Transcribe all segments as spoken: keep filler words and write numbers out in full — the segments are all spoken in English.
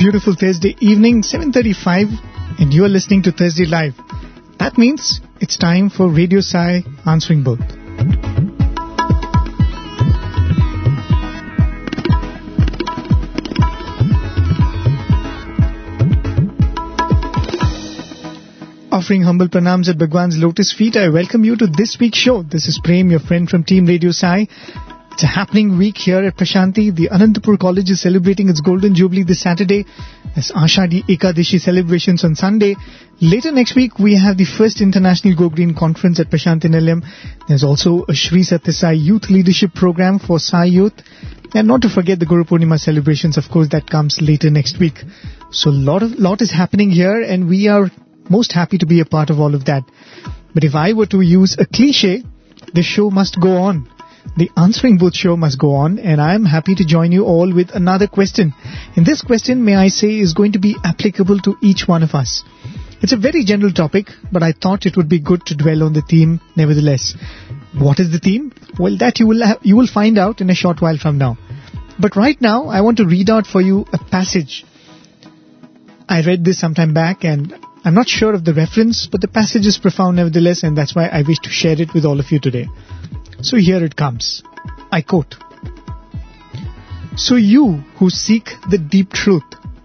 beautiful Thursday evening, seven thirty-five, and you are listening to Thursday Live. That means it's time for Radio Sai Answering Both. Offering humble pranams at Bhagwan's lotus feet, I welcome you to this week's show. This is Prem, your friend from Team Radio Sai. It's a happening week here at Prashanti. The Anantapur College is celebrating its Golden Jubilee this Saturday. There's Ashadi Ekadashi celebrations on Sunday. Later next week, we have the first International Go Green Conference at Prashanti Nilayam. There's also a Shri Satya Sai Youth Leadership Program for Sai Youth. And not to forget the Guru Purnima celebrations, of course, that comes later next week. So a lot, of, lot is happening here, and we are most happy to be a part of all of that. But if I were to use a cliche, the show must go on. The Answering Both show must go on, and I am happy to join you all with another question. And this question, may I say, is going to be applicable to each one of us. It's a very general topic, but I thought it would be good to dwell on the theme nevertheless. What is the theme? Well, that you will ha- you will find out in a short while from now. But right now, I want to read out for you a passage. I read this sometime back, and I'm not sure of the reference, but the passage is profound nevertheless, and that's why I wish to share it with all of you today. So here it comes. I quote, "So you who seek the deep truth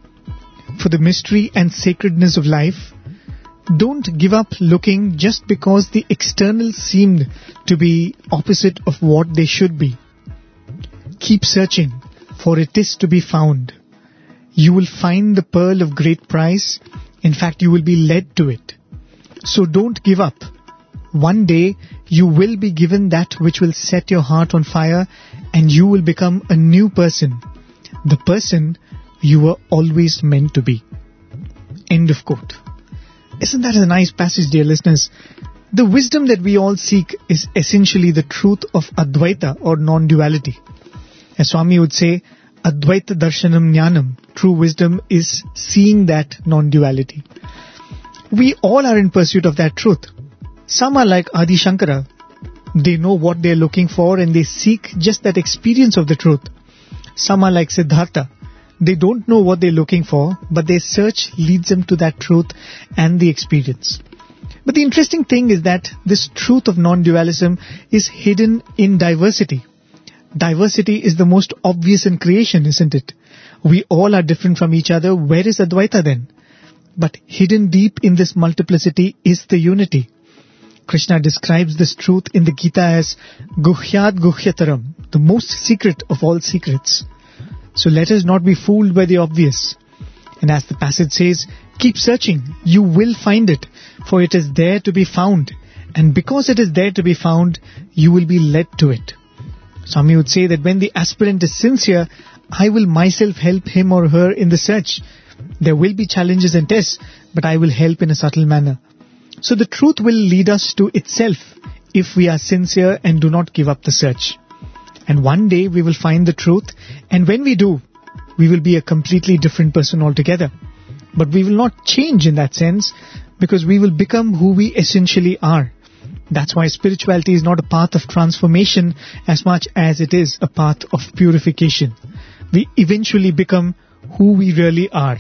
for the mystery and sacredness of life, don't give up looking just because the external seemed to be opposite of what they should be. Keep searching, for it is to be found. You will find the pearl of great price. In fact, you will be led to it. So don't give up. One day, you will be given that which will set your heart on fire, and you will become a new person, the person you were always meant to be." End of quote. Isn't that a nice passage, dear listeners? The wisdom that we all seek is essentially the truth of Advaita or non-duality. As Swami would say, Advaita Darshanam Jnanam. True wisdom is seeing that non-duality. We all are in pursuit of that truth. Some are like Adi Shankara. They know what they are looking for and they seek just that experience of the truth. Some are like Siddhartha. They don't know what they're looking for, but their search leads them to that truth and the experience. But the interesting thing is that this truth of non-dualism is hidden in diversity. Diversity is the most obvious in creation, isn't it? We all are different from each other. Where is Advaita then? But hidden deep in this multiplicity is the unity. Krishna describes this truth in the Gita as Guhyat Guhyataram, the most secret of all secrets. So let us not be fooled by the obvious. And as the passage says, keep searching, you will find it, for it is there to be found. And because it is there to be found, you will be led to it. Swami would say that when the aspirant is sincere, I will myself help him or her in the search. There will be challenges and tests, but I will help in a subtle manner. So the truth will lead us to itself if we are sincere and do not give up the search. And one day we will find the truth, and when we do, we will be a completely different person altogether. But we will not change in that sense, because we will become who we essentially are. That's why spirituality is not a path of transformation as much as it is a path of purification. We eventually become who we really are.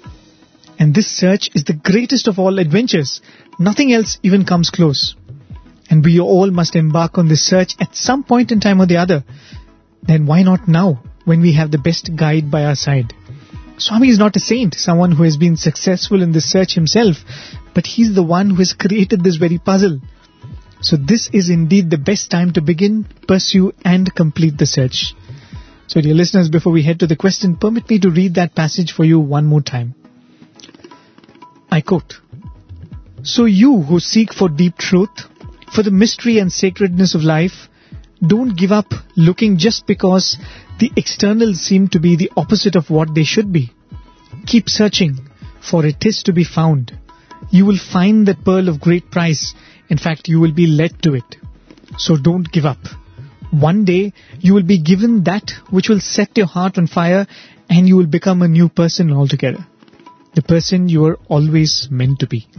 And this search is the greatest of all adventures. Nothing else even comes close. And we all must embark on this search at some point in time or the other. Then why not now, when we have the best guide by our side? Swami is not a saint, someone who has been successful in this search himself, but he's the one who has created this very puzzle. So this is indeed the best time to begin, pursue and complete the search. So dear listeners, before we head to the question, permit me to read that passage for you one more time. I quote, "So you who seek for deep truth, for the mystery and sacredness of life, don't give up looking just because the externals seem to be the opposite of what they should be. Keep searching, for it is to be found. You will find that pearl of great price. In fact, you will be led to it. So don't give up. One day, you will be given that which will set your heart on fire, and you will become a new person altogether. The person you are always meant to be."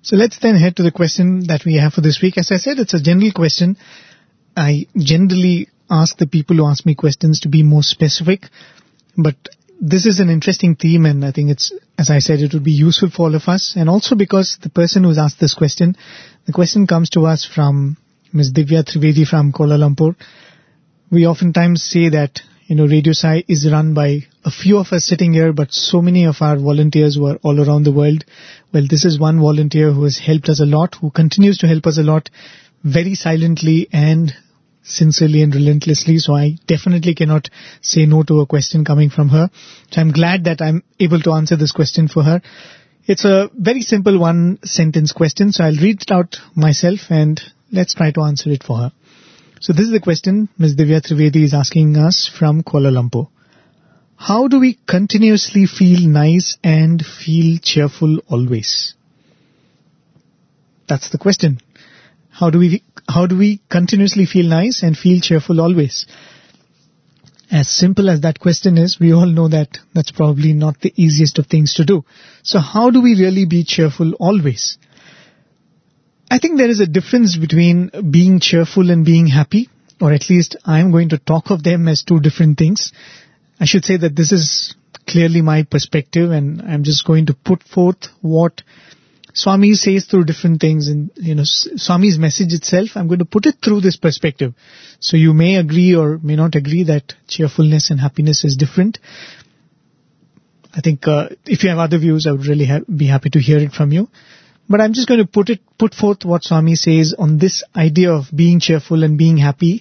So let's then head to the question that we have for this week. As I said, it's a general question. I generally ask the people who ask me questions to be more specific, but this is an interesting theme, and I think it's, as I said, it would be useful for all of us. And also because the person who's asked this question, the question comes to us from Miz Divya Trivedi from Kuala Lumpur. We oftentimes say that, you know, Radio Sai is run by a few of us sitting here, but so many of our volunteers who are all around the world. Well, this is one volunteer who has helped us a lot, who continues to help us a lot, very silently and sincerely and relentlessly. So I definitely cannot say no to a question coming from her. So I'm glad that I'm able to answer this question for her. It's a very simple one sentence question. So I'll read it out myself and let's try to answer it for her. So this is the question Miz Divya Trivedi is asking us from Kuala Lumpur. How do we continuously feel nice and feel cheerful always? That's the question. How do we how do we continuously feel nice and feel cheerful always? As simple as that question is, we all know that that's probably not the easiest of things to do. So how do we really be cheerful always? I think there is a difference between being cheerful and being happy, or at least I'm going to talk of them as two different things. I should say that this is clearly my perspective, and I'm just going to put forth what Swami says through different things, and you know, Swami's message itself, I'm going to put it through this perspective. So you may agree or may not agree that cheerfulness and happiness is different. I think uh, if you have other views, I would really ha- be happy to hear it from you. But I'm just going to put it, put forth what Swami says on this idea of being cheerful and being happy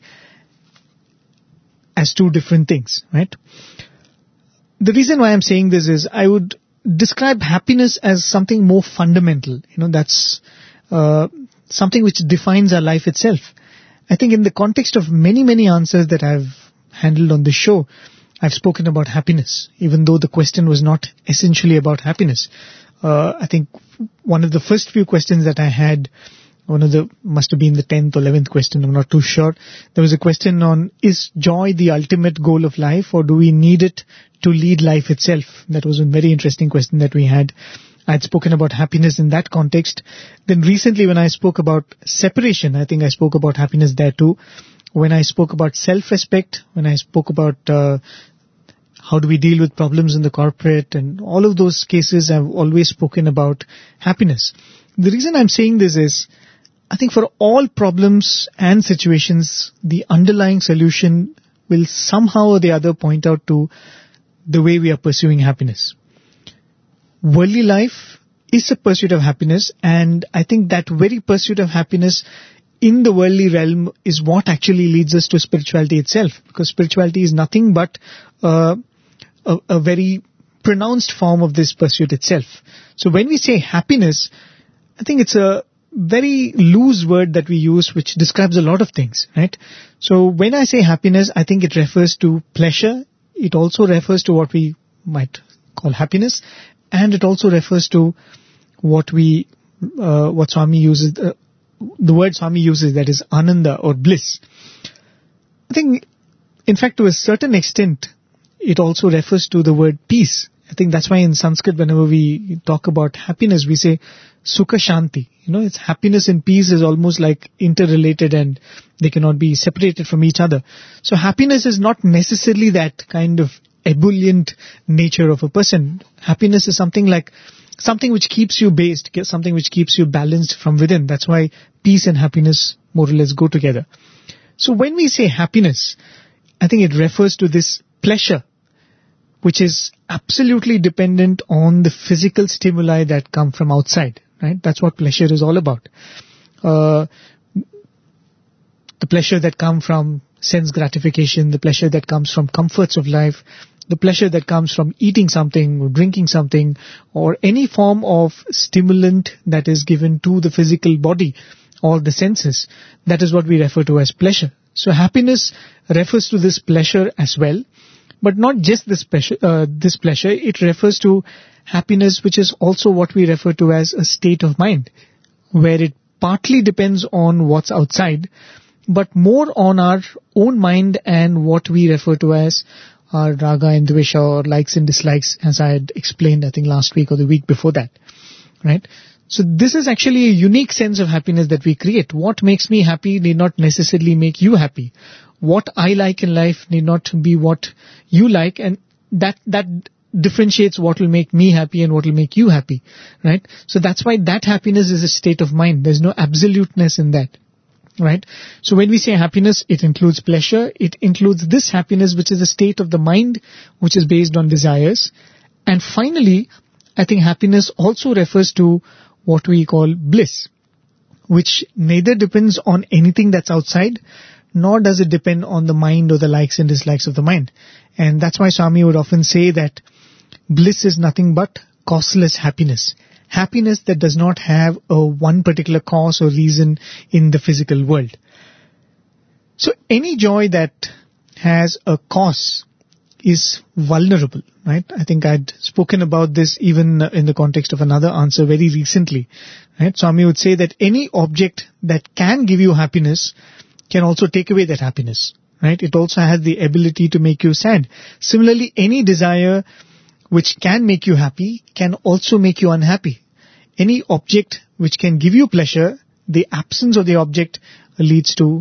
as two different things, right? The reason why I'm saying this is I would describe happiness as something more fundamental. You know, that's uh, something which defines our life itself. I think in the context of many, many answers that I've handled on this show, I've spoken about happiness, even though the question was not essentially about happiness. Uh, I think one of the first few questions that I had, one of the, must have been the tenth or eleventh question, I'm not too sure. There was a question on, is joy the ultimate goal of life, or do we need it to lead life itself? That was a very interesting question that we had. I had spoken about happiness in that context. Then recently when I spoke about separation, I think I spoke about happiness there too. When I spoke about self-respect, when I spoke about uh, how do we deal with problems in the corporate and all of those cases, I've always spoken about happiness. The reason I'm saying this is, I think for all problems and situations, the underlying solution will somehow or the other point out to the way we are pursuing happiness. Worldly life is a pursuit of happiness, and I think that very pursuit of happiness in the worldly realm is what actually leads us to spirituality itself, because spirituality is nothing but uh, a, a very pronounced form of this pursuit itself. So when we say happiness, I think it's a very loose word that we use which describes a lot of things, right? So when I say happiness, I think it refers to pleasure. It also refers to what we might call happiness, and it also refers to what we, uh, what Swami uses, uh, the word Swami uses, that is ananda or bliss. I think, in fact, to a certain extent, it also refers to the word peace. I think that's why in Sanskrit, whenever we talk about happiness, we say sukha shanti. You know, it's happiness and peace is almost like interrelated, and they cannot be separated from each other. So happiness is not necessarily that kind of ebullient nature of a person. Happiness is something like something which keeps you based, something which keeps you balanced from within. That's why peace and happiness more or less go together. So when we say happiness, I think it refers to this pleasure, which is absolutely dependent on the physical stimuli that come from outside, right? That's what pleasure is all about. Uh, the pleasure that comes from sense gratification, the pleasure that comes from comforts of life, the pleasure that comes from eating something or drinking something, or any form of stimulant that is given to the physical body or the senses. That is what we refer to as pleasure. So happiness refers to this pleasure as well. But not just this pleasure, uh, this pleasure, it refers to happiness, which is also what we refer to as a state of mind, where it partly depends on what's outside, but more on our own mind and what we refer to as our raga and dvesha, or likes and dislikes, as I had explained, I think last week or the week before that, right? So this is actually a unique sense of happiness that we create. What makes me happy need not necessarily make you happy. What I like in life need not be what you like, and that that differentiates what will make me happy and what will make you happy, right? So that's why that happiness is a state of mind. There's no absoluteness in that, right? So when we say happiness, it includes pleasure. It includes this happiness, which is a state of the mind, which is based on desires. And finally, I think happiness also refers to what we call bliss, which neither depends on anything that's outside, nor does it depend on the mind or the likes and dislikes of the mind. And that's why Swami would often say that bliss is nothing but causeless happiness. Happiness that does not have a one particular cause or reason in the physical world. So any joy that has a cause is vulnerable, right? I think I'd spoken about this even in the context of another answer very recently, right? Swami would say that any object that can give you happiness can also take away that happiness, right? It also has the ability to make you sad. Similarly, any desire which can make you happy can also make you unhappy. Any object which can give you pleasure, the absence of the object leads to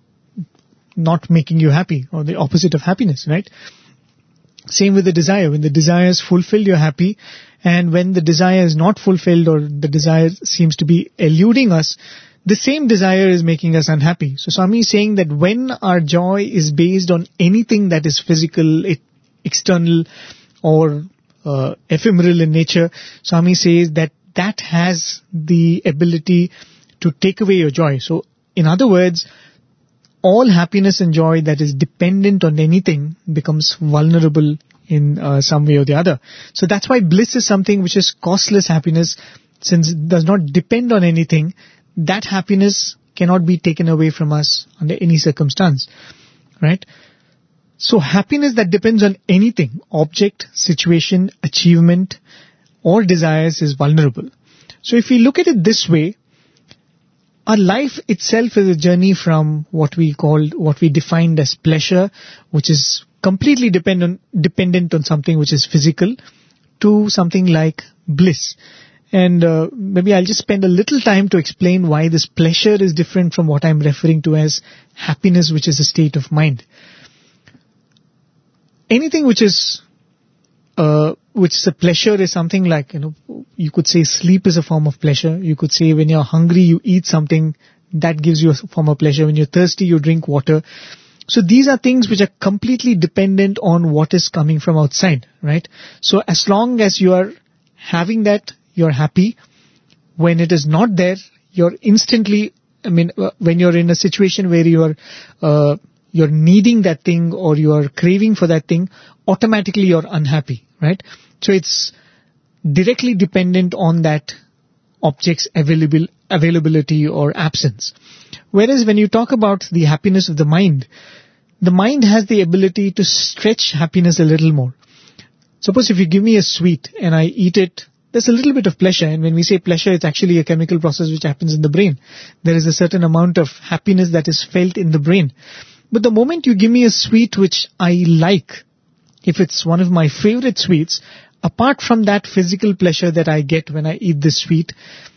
not making you happy, or the opposite of happiness, right? Same with the desire. When the desire is fulfilled, you're happy. And when the desire is not fulfilled, or the desire seems to be eluding us, the same desire is making us unhappy. So Swami is saying that when our joy is based on anything that is physical, it, external, or uh, ephemeral in nature, Swami says that that has the ability to take away your joy. So in other words, all happiness and joy that is dependent on anything becomes vulnerable in uh, some way or the other. So that's why bliss is something which is causeless happiness, since it does not depend on anything. That happiness cannot be taken away from us under any circumstance, right? So happiness that depends on anything, object, situation, achievement, or desires, is vulnerable. So if we look at it this way, our life itself is a journey from what we called, what we defined as pleasure, which is completely dependent dependent on something which is physical, to something like bliss. And uh, maybe I'll just spend a little time to explain why this pleasure is different from what I'm referring to as happiness, which is a state of mind. Anything which is uh, which is a pleasure is something like, you know, you could say sleep is a form of pleasure. You could say when you're hungry, you eat something, that gives you a form of pleasure. When you're thirsty, you drink water. So these are things which are completely dependent on what is coming from outside, right? So as long as you are having that, you're happy. When it is not there, you're instantly, I mean, when you're in a situation where you're, uh, you're needing that thing or you're craving for that thing, automatically you're unhappy, right? So it's directly dependent on that object's available, availability or absence. Whereas when you talk about the happiness of the mind, the mind has the ability to stretch happiness a little more. Suppose if you give me a sweet and I eat it, there's a little bit of pleasure. And when we say pleasure, it's actually a chemical process which happens in the brain. There is a certain amount of happiness that is felt in the brain. But the moment you give me a sweet which I like, if it's one of my favorite sweets, apart from that physical pleasure that I get when I eat this sweet,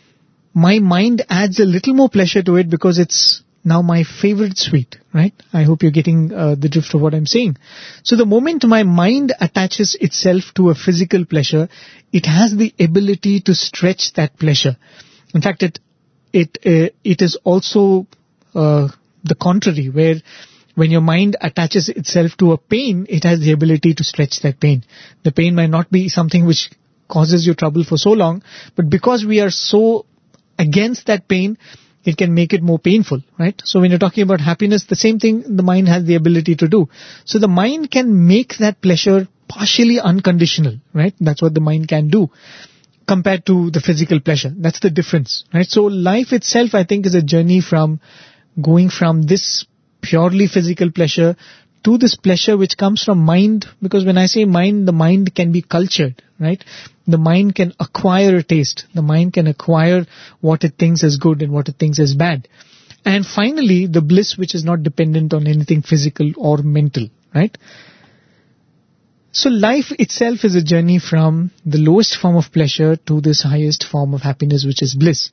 my mind adds a little more pleasure to it because it's now my favorite sweet, right? I hope you're getting uh, the drift of what I'm saying. So the moment my mind attaches itself to a physical pleasure, it has the ability to stretch that pleasure. In fact, it it uh, it is also uh, the contrary, where when your mind attaches itself to a pain, it has the ability to stretch that pain. The pain might not be something which causes you trouble for so long, but because we are so against that pain, it can make it more painful, right? So when you're talking about happiness, the same thing the mind has the ability to do. So the mind can make that pleasure partially unconditional, right? That's what the mind can do compared to the physical pleasure. That's the difference, right? So life itself, I think, is a journey from going from this purely physical pleasure to this pleasure which comes from mind. Because when I say mind, the mind can be cultured, right? The mind can acquire a taste. The mind can acquire what it thinks is good and what it thinks is bad. And finally, the bliss which is not dependent on anything physical or mental, right? So life itself is a journey from the lowest form of pleasure to this highest form of happiness, which is bliss.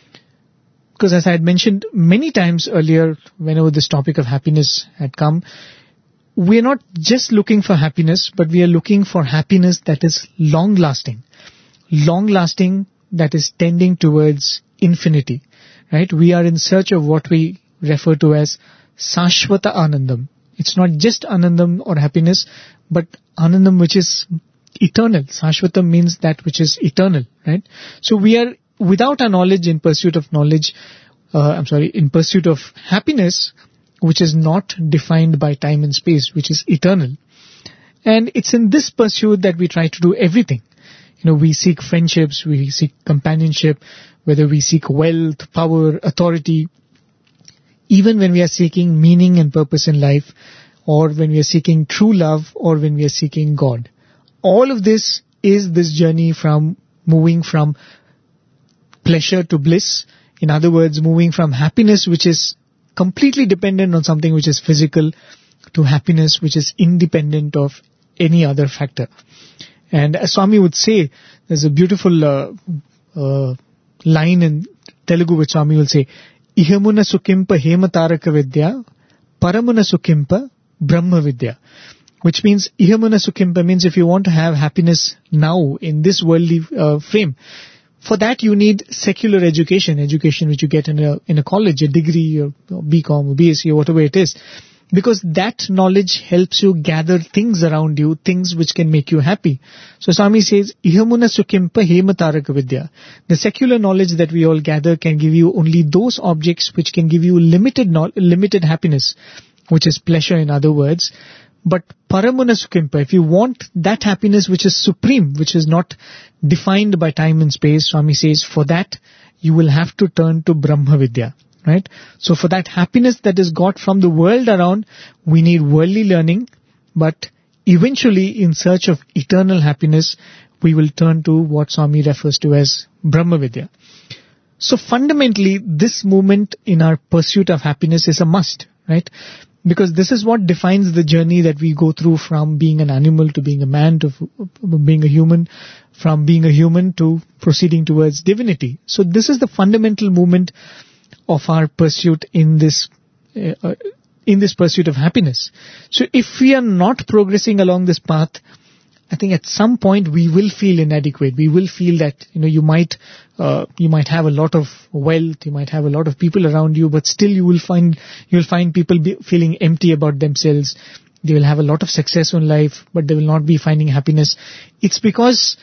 Because as I had mentioned many times earlier, whenever this topic of happiness had come, we are not just looking for happiness, but we are looking for happiness that is long-lasting. Long-lasting, that is tending towards infinity. Right? We are in search of what we refer to as Sashvata Anandam. It's not just Anandam or happiness, but Anandam which is eternal. Sashvata means that which is eternal, right? So we are, without our knowledge, in pursuit of knowledge, uh, I'm sorry, in pursuit of happiness, which is not defined by time and space, which is eternal. And it's in this pursuit that we try to do everything. You know, we seek friendships, we seek companionship, whether we seek wealth, power, authority, even when we are seeking meaning and purpose in life, or when we are seeking true love, or when we are seeking God. All of this is this journey from moving from pleasure to bliss. In other words, moving from happiness, which is completely dependent on something which is physical, to happiness which is independent of any other factor. And as Swami would say, there's a beautiful uh, uh, line in Telugu which Swami will say, Ihamuna sukimpa hemataraka vidya, paramuna sukimpa brahma vidya. Which means, Ihamuna sukimpa means if you want to have happiness now in this worldly uh, frame, for that you need secular education, education which you get in a in a college, a degree, or, or B Com, or B S c, or whatever it is. Because that knowledge helps you gather things around you, things which can make you happy. So Swami says, Ihamuna sukimpa hemataraka vidya. The secular knowledge that we all gather can give you only those objects which can give you limited no- limited happiness, which is pleasure in other words. But paramuna sukimpa, if you want that happiness which is supreme, which is not defined by time and space, Swami says, for that you will have to turn to Brahma Vidya. Right? So for that happiness that is got from the world around, we need worldly learning, but eventually in search of eternal happiness, we will turn to what Swami refers to as Brahma Vidya. So fundamentally, this movement in our pursuit of happiness is a must, right? Because this is what defines the journey that we go through from being an animal to being a man to being a human, from being a human to proceeding towards divinity. So this is the fundamental movement of our pursuit in this uh, in this pursuit of happiness. So if we are not progressing along this path, I think at some point we will feel inadequate. We will feel that, you know, you might uh, you might have a lot of wealth, you might have a lot of people around you, but still you will find you will find people be feeling empty about themselves. They will have a lot of success in life, but they will not be finding happiness. It's because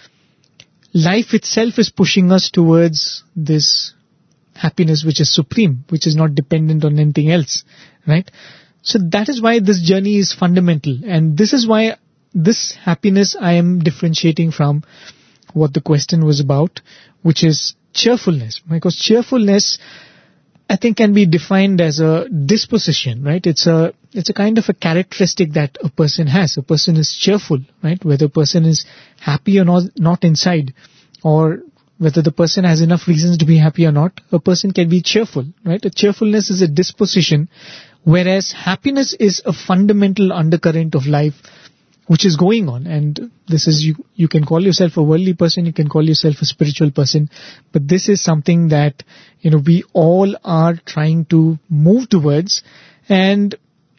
life itself is pushing us towards this happiness which is supreme, which is not dependent on anything else, right? So that is why this journey is fundamental, and this is why this happiness I am differentiating from what the question was about, which is cheerfulness. Because cheerfulness, I think, can be defined as a disposition, right? It's a it's a kind of a characteristic that a person has. A person is cheerful, right? Whether a person is happy or not, not inside, or whether the person has enough reasons to be happy or not, a person can be cheerful, right? A cheerfulness is a disposition, whereas happiness is a fundamental undercurrent of life which is going on. And this is, you, you can call yourself a worldly person, you can call yourself a spiritual person, but this is something that, you know, we all are trying to move towards. And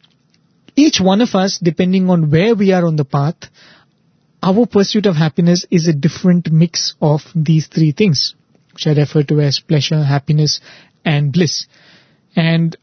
each one of us, depending on where we are on the path, our pursuit of happiness is a different mix of these three things, which I refer to as pleasure, happiness, and bliss. And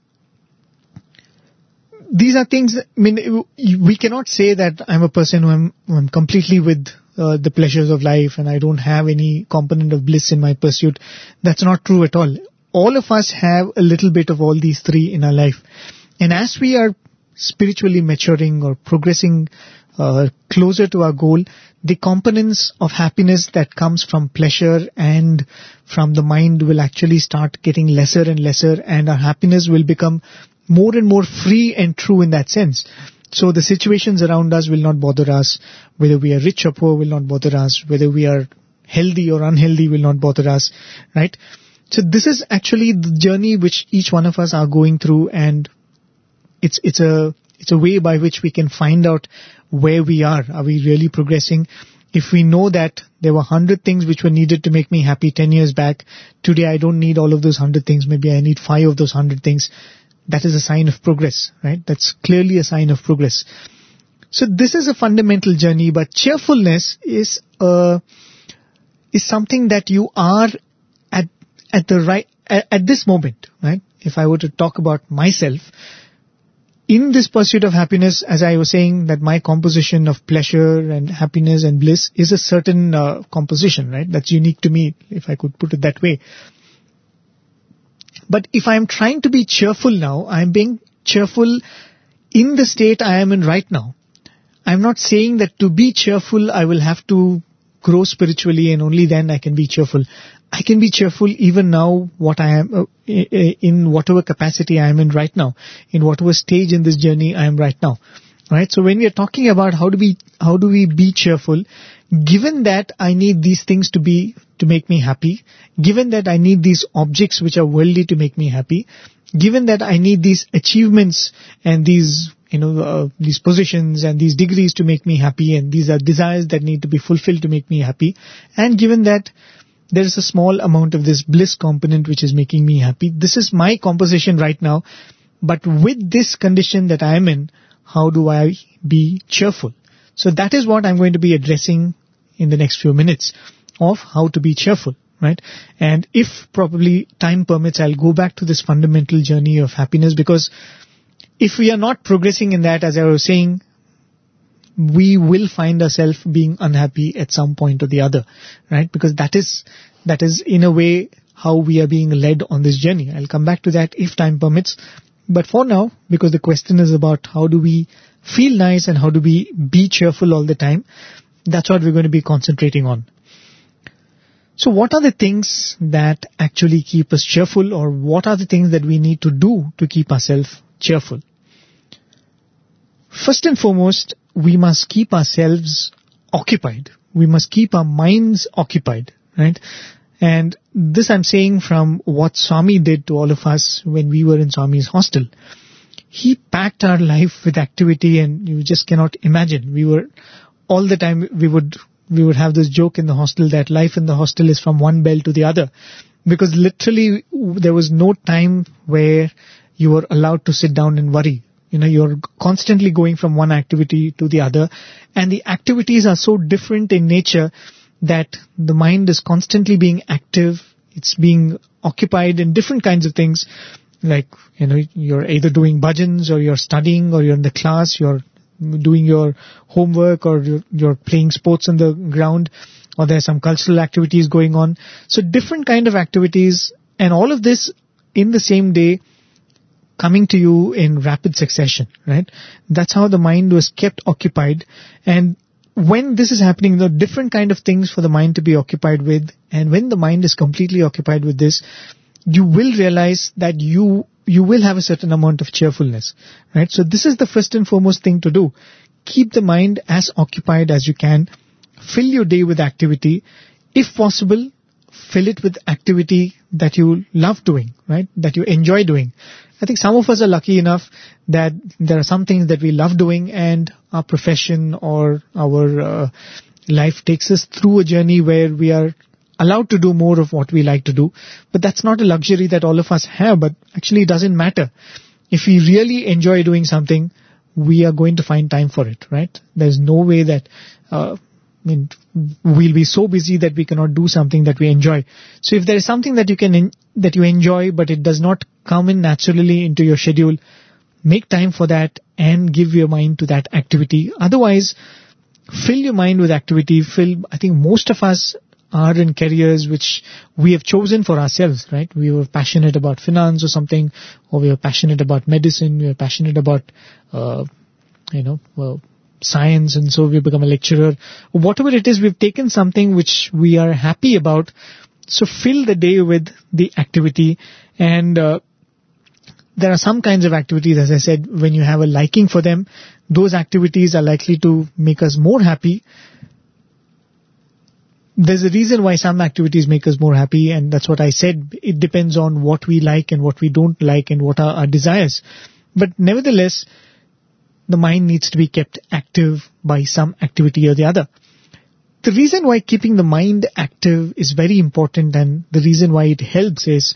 these are things, I mean, we cannot say that I'm a person who I'm, who I'm completely with uh, the pleasures of life and I don't have any component of bliss in my pursuit. That's not true at all. All of us have a little bit of all these three in our life. And as we are spiritually maturing or progressing uh, closer to our goal, the components of happiness that comes from pleasure and from the mind will actually start getting lesser and lesser, and our happiness will become more and more free and true in that sense. So the situations around us will not bother us. Whether we are rich or poor will not bother us. Whether we are healthy or unhealthy will not bother us, right? So this is actually the journey which each one of us are going through, and it's it's a It's a way by which we can find out where we are. Are we really progressing? If we know that there were one hundred things which were needed to make me happy ten years back, today I don't need all of those one hundred things, maybe I need five of those one hundred things, that is a sign of progress, right? That's clearly a sign of progress. So this is a fundamental journey, but cheerfulness is uh, is something that you are at at the right at, at this moment, right? If I were to talk about myself, in this pursuit of happiness, as I was saying, that my composition of pleasure and happiness and bliss is a certain uh, composition, right? That's unique to me, if I could put it that way. But if I'm trying to be cheerful now, I'm being cheerful in the state I am in right now. I'm not saying that to be cheerful, I will have to grow spiritually and only then I can be cheerful. I can be cheerful even now, what I am, uh, in whatever capacity I am in right now, in whatever stage in this journey I am right now. Right? So when we are talking about how do we, how do we be cheerful, given that I need these things to be, to make me happy, given that I need these objects which are worldly to make me happy, given that I need these achievements and these, you know, uh, these positions and these degrees to make me happy, and these are desires that need to be fulfilled to make me happy, and given that there is a small amount of this bliss component which is making me happy. This is my composition right now. But with this condition that I am in, how do I be cheerful? So that is what I'm going to be addressing in the next few minutes, of how to be cheerful, right? And if probably time permits, I'll go back to this fundamental journey of happiness, because if we are not progressing in that, as I was saying, we will find ourselves being unhappy at some point or the other, right? Because that is, that is in a way how we are being led on this journey. I'll come back to that if time permits. But for now, because the question is about how do we feel nice and how do we be cheerful all the time, that's what we're going to be concentrating on. So what are the things that actually keep us cheerful, or what are the things that we need to do to keep ourselves cheerful? First and foremost, we must keep ourselves occupied. We must keep our minds occupied, right? And this I'm saying from what Swami did to all of us when we were in Swami's hostel. He packed our life with activity, and you just cannot imagine. We were, all the time, we would, we would have this joke in the hostel that life in the hostel is from one bell to the other. Because literally, there was no time where you were allowed to sit down and worry. You know, you're constantly going from one activity to the other, and the activities are so different in nature that the mind is constantly being active. It's being occupied in different kinds of things, like, you know, you're either doing bhajans, or you're studying, or you're in the class, you're doing your homework, or you're, you're playing sports on the ground, or there's some cultural activities going on. So different kind of activities, and all of this in the same day, coming to you in rapid succession, right? That's how the mind was kept occupied. And when this is happening, there are different kind of things for the mind to be occupied with. And when the mind is completely occupied with this, you will realize that you you will have a certain amount of cheerfulness, right? So this is the first and foremost thing to do. Keep the mind as occupied as you can. Fill your day with activity. If possible, fill it with activity that you love doing, right? That you enjoy doing. I think some of us are lucky enough that there are some things that we love doing, and our profession or our uh, life takes us through a journey where we are allowed to do more of what we like to do. But that's not a luxury that all of us have, but actually it doesn't matter. If we really enjoy doing something, we are going to find time for it, right? There's no way that, uh, I mean, we'll be so busy that we cannot do something that we enjoy. So if there is something that you can, en- that you enjoy, but it does not come in naturally into your schedule, make time for that and give your mind to that activity. Otherwise, fill your mind with activity. Fill, I think most of us are in careers which we have chosen for ourselves, right? We were passionate about finance or something, or we were passionate about medicine, we were passionate about, uh, you know, well, science, and so we become a lecturer. Whatever it is, we've taken something which we are happy about. So fill the day with the activity. And uh, there are some kinds of activities, as I said, when you have a liking for them, those activities are likely to make us more happy. There's a reason why some activities make us more happy, and that's what I said. It depends on what we like and what we don't like and what are our desires. But nevertheless, the mind needs to be kept active by some activity or the other. The reason why keeping the mind active is very important, and the reason why it helps, is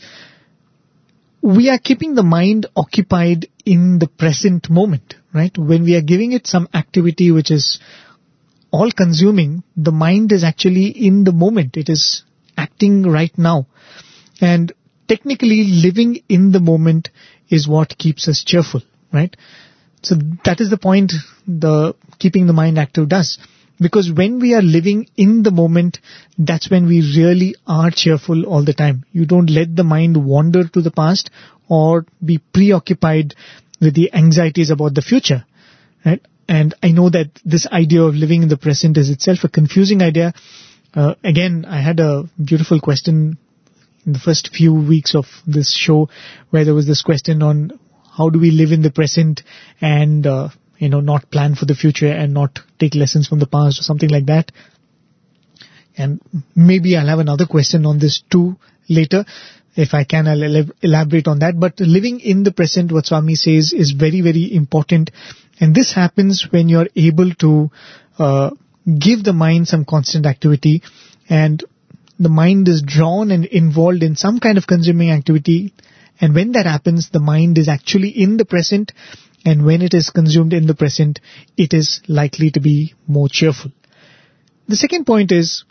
we are keeping the mind occupied in the present moment, right? When we are giving it some activity which is all-consuming, the mind is actually in the moment. It is acting right now. And technically, living in the moment is what keeps us cheerful, right? So that is the point the keeping the mind active does. Because when we are living in the moment, that's when we really are cheerful all the time. You don't let the mind wander to the past or be preoccupied with the anxieties about the future, right? And I know that this idea of living in the present is itself a confusing idea. Uh, again, I had a beautiful question in the first few weeks of this show where there was this question on how do we live in the present and, uh, you know, not plan for the future and not take lessons from the past or something like that. And maybe I'll have another question on this too later. If I can, I'll elaborate on that. But living in the present, what Swami says, is very, very important. And this happens when you're able to uh, give the mind some constant activity, and the mind is drawn and involved in some kind of consuming activity. And when that happens, the mind is actually in the present. And when it is consumed in the present, it is likely to be more cheerful. The second point is,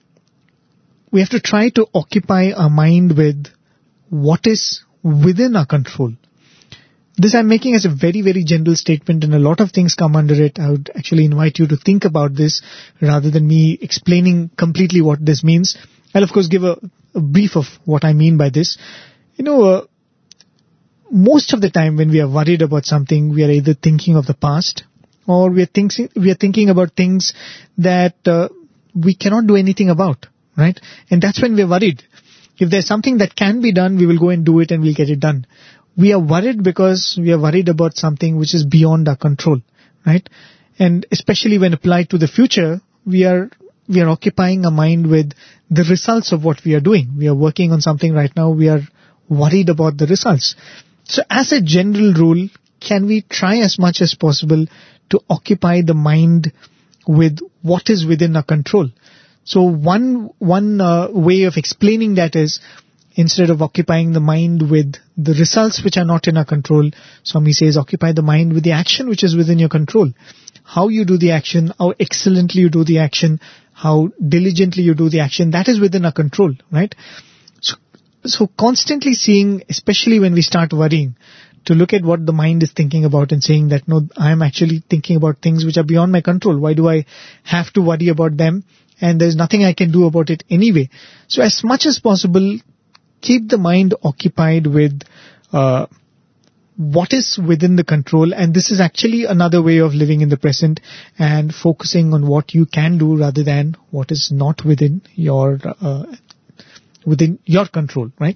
we have to try to occupy our mind with what is within our control. This I'm making as a very, very general statement, and a lot of things come under it. I would actually invite you to think about this rather than me explaining completely what this means. I'll of course give a, a brief of what I mean by this. You know, uh, most of the time when we are worried about something, we are either thinking of the past or we are thinking, we are thinking about things that uh, we cannot do anything about, right? And that's when we are worried. If there's something that can be done, we will go and do it and we'll get it done. We are worried because we are worried about something which is beyond our control, right? And especially when applied to the future, we are we are occupying our mind with the results of what we are doing. We are working on something right now. We are worried about the results. So as a general rule, can we try as much as possible to occupy the mind with what is within our control? So one one uh, way of explaining that is, instead of occupying the mind with the results which are not in our control, Swami says occupy the mind with the action which is within your control. How you do the action, how excellently you do the action, how diligently you do the action, that is within our control, right? So, so constantly seeing, especially when we start worrying, to look at what the mind is thinking about and saying that, no, I am actually thinking about things which are beyond my control. Why do I have to worry about them? And there's nothing I can do about it anyway. So as much as possible, keep the mind occupied with uh, what is within the control. And this is actually another way of living in the present and focusing on what you can do rather than what is not within your uh, within your control, right?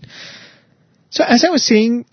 So as I was saying,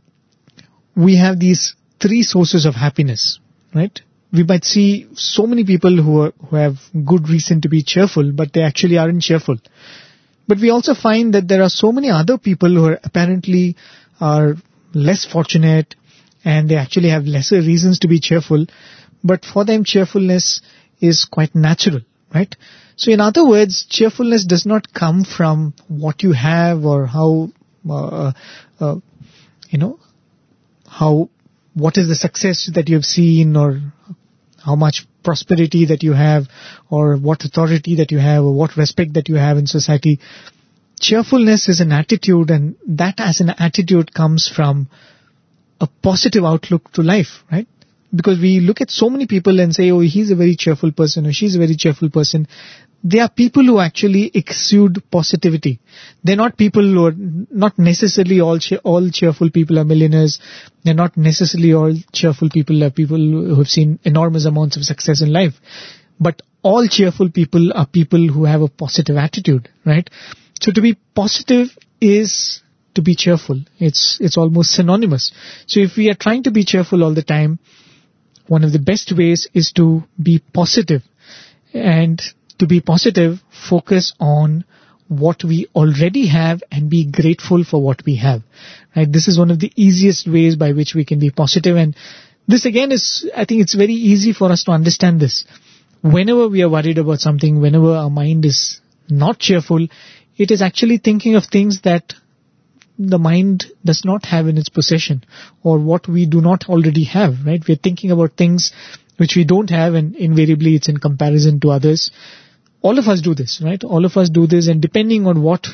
we have these three sources of happiness, right? We might see so many people who are, who have good reason to be cheerful, but they actually aren't cheerful. But we also find that there are so many other people who are apparently are less fortunate and they actually have lesser reasons to be cheerful, but for them cheerfulness is quite natural, right? So in other words, cheerfulness does not come from what you have or how, uh, uh, you know, how, what is the success that you have seen or how much prosperity that you have or what authority that you have or what respect that you have in society. Cheerfulness is an attitude, and that as an attitude comes from a positive outlook to life, right? Because we look at so many people and say, oh, he's a very cheerful person or she's a very cheerful person. They are people who actually exude positivity. They're not people who are not necessarily all che- all cheerful people are millionaires. They're not necessarily all cheerful people are people who have seen enormous amounts of success in life. But all cheerful people are people who have a positive attitude, right? So to be positive is to be cheerful. It's it's almost synonymous. So if we are trying to be cheerful all the time, one of the best ways is to be positive. And to be positive, focus on what we already have and be grateful for what we have. Right? This is one of the easiest ways by which we can be positive, and this again is, I think it's very easy for us to understand this. Whenever we are worried about something, whenever our mind is not cheerful, it is actually thinking of things that the mind does not have in its possession, or what we do not already have, right? We're thinking about things which we don't have, and invariably it's in comparison to others. All of us do this, right? All of us do this, and depending on what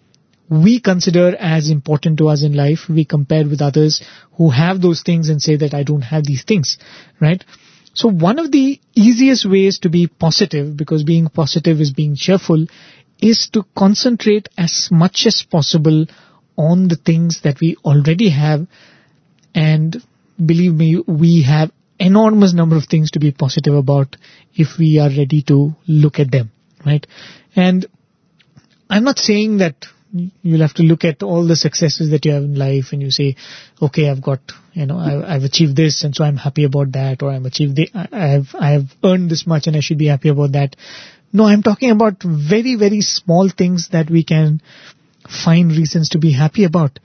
we consider as important to us in life, we compare with others who have those things and say that I don't have these things, right? So one of the easiest ways to be positive, because being positive is being cheerful, is to concentrate as much as possible on the things that we already have. And believe me, we have enormous number of things to be positive about if we are ready to look at them, right? And I'm not saying that you'll have to look at all the successes that you have in life and you say, okay, I've got, you know, I, I've achieved this and so I'm happy about that, or I'm achieved the, I have, I have earned this much and I should be happy about that. No, I'm talking about very, very small things that we can find reasons to be happy about.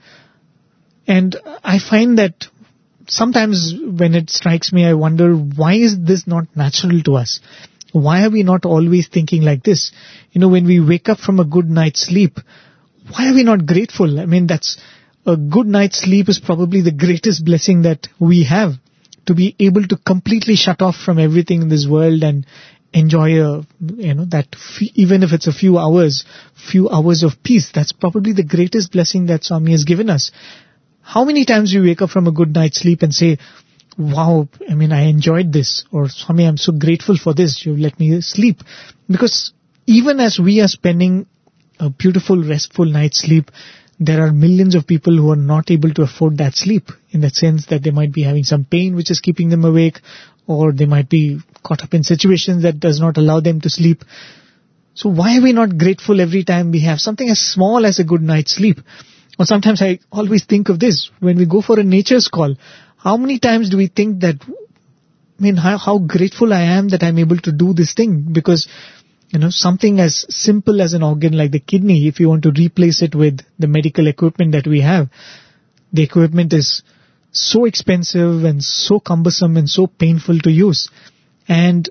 And I find that sometimes when it strikes me, I wonder, why is this not natural to us? Why are we not always thinking like this? You know, when we wake up from a good night's sleep, why are we not grateful? I mean, that's a good night's sleep is probably the greatest blessing that we have, to be able to completely shut off from everything in this world and enjoy a, you know, that f- even if it's a few hours, few hours of peace. That's probably the greatest blessing that Swami has given us. How many times you wake up from a good night's sleep and say, wow, I mean, I enjoyed this, or Swami, I'm so grateful for this, you let me sleep. Because even as we are spending a beautiful, restful night's sleep, there are millions of people who are not able to afford that sleep, in that sense that they might be having some pain which is keeping them awake, or they might be caught up in situations that does not allow them to sleep. So why are we not grateful every time we have something as small as a good night's sleep? Or sometimes I always think of this, when we go for a nature's call, how many times do we think that, I mean, how, how grateful I am that I'm able to do this thing? Because, you know, something as simple as an organ like the kidney, if you want to replace it with the medical equipment that we have, the equipment is so expensive and so cumbersome and so painful to use. And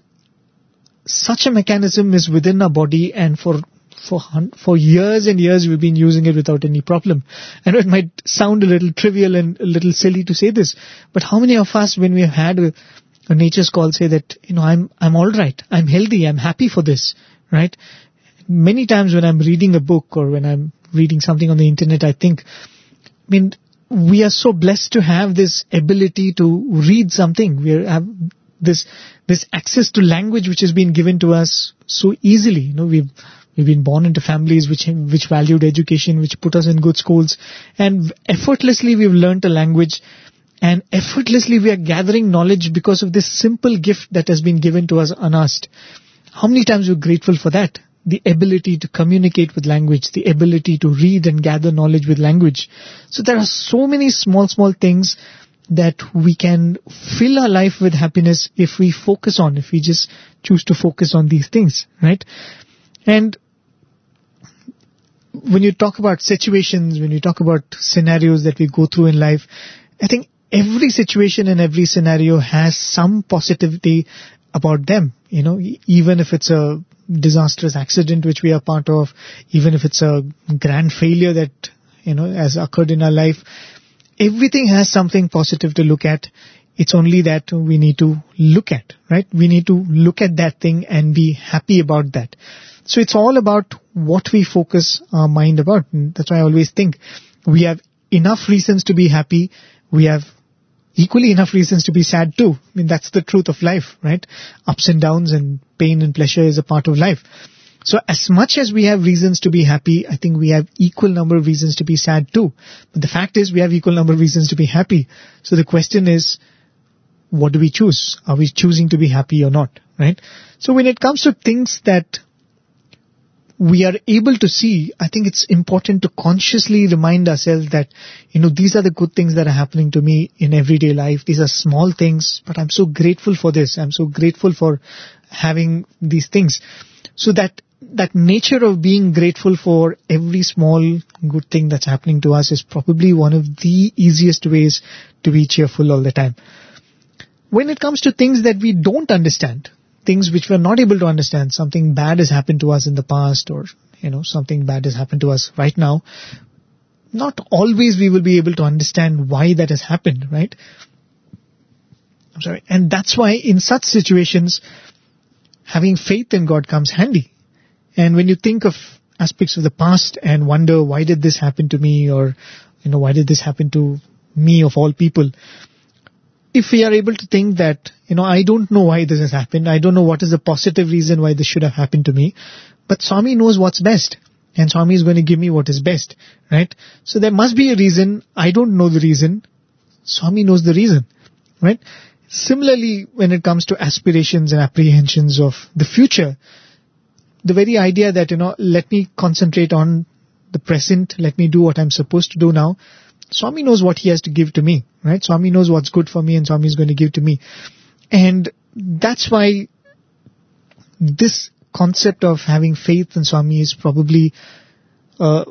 such a mechanism is within our body, and for for for years and years we've been using it without any problem. I know it might sound a little trivial and a little silly to say this, but how many of us, when we have had a, a nature's call, say that, you know, I'm I'm all right, I'm healthy, I'm happy for this, right? Many times when I'm reading a book or when I'm reading something on the internet, I think, I mean, we are so blessed to have this ability to read something. We have this this access to language which has been given to us so easily. You know, we've we've been born into families which which valued education, which put us in good schools, and effortlessly we've learnt a language, and effortlessly we are gathering knowledge because of this simple gift that has been given to us unasked. How many times we're grateful for that? The ability to communicate with language, the ability to read and gather knowledge with language. So there are so many small, small things that we can fill our life with happiness if we focus on, if we just choose to focus on these things, right? And when you talk about situations, when you talk about scenarios that we go through in life, I think every situation and every scenario has some positivity about them. You know, even if it's a disastrous accident which we are part of, even if it's a grand failure that, you know, has occurred in our life, everything has something positive to look at. It's only that we need to look at, right? We need to look at that thing and be happy about that. So it's all about what we focus our mind about. And that's why I always think we have enough reasons to be happy. We have equally enough reasons to be sad too. I mean, that's the truth of life, right? Ups and downs and pain and pleasure is a part of life. So as much as we have reasons to be happy, I think we have equal number of reasons to be sad too. But the fact is we have equal number of reasons to be happy. So the question is, what do we choose? Are we choosing to be happy or not, right? So when it comes to things that we are able to see, I think it's important to consciously remind ourselves that, you know, these are the good things that are happening to me in everyday life. These are small things, but I'm so grateful for this. I'm so grateful for having these things. So that that nature of being grateful for every small good thing that's happening to us is probably one of the easiest ways to be cheerful all the time. when it comes to things that we don't understand, things which we're not able to understand, something bad has happened to us in the past, or, you know, something bad has happened to us right now, not always we will be able to understand why that has happened, right? I'm sorry. And that's why in such situations, having faith in God comes handy. And when you think of aspects of the past and wonder, why did this happen to me? Or, you know, why did this happen to me of all people? If we are able to think that, you know, I don't know why this has happened. I don't know what is the positive reason why this should have happened to me. But Swami knows what's best. And Swami is going to give me what is best, right? So there must be a reason. I don't know the reason. Swami knows the reason, right? Similarly, when it comes to aspirations and apprehensions of the future, the very idea that, you know, let me concentrate on the present, let me do what I'm supposed to do now. Swami knows what he has to give to me, right? Swami knows what's good for me and Swami is going to give to me. And that's why this concept of having faith in Swami is probably uh,